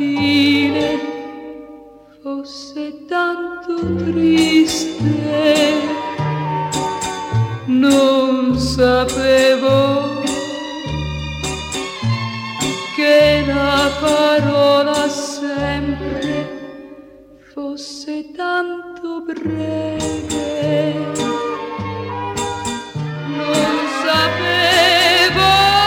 fine fosse tanto triste. Non sapevo che la parola sempre fosse tanto breve. Non sapevo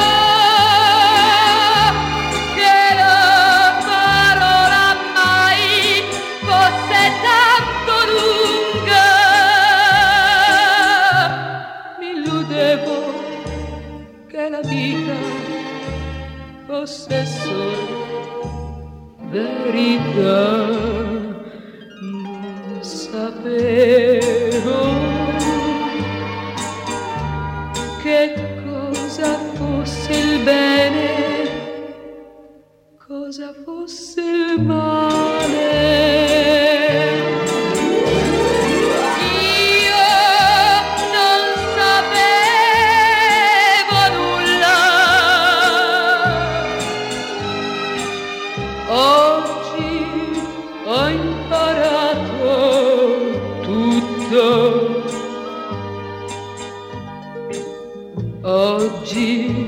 che la parola mai fosse tanto lunga. Mi illudevo che la vita fosse solo verità. Non sapevo che cosa fosse il bene, cosa fosse il male. Oggi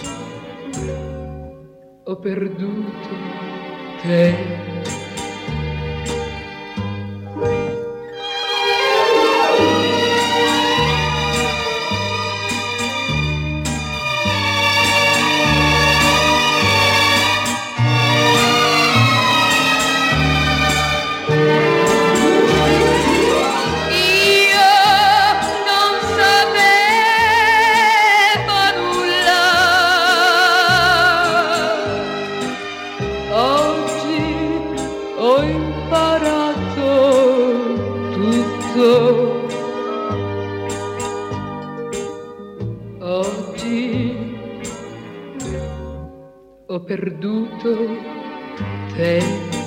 ho perduto te. Ho imparato tutto. Oggi ho perduto te.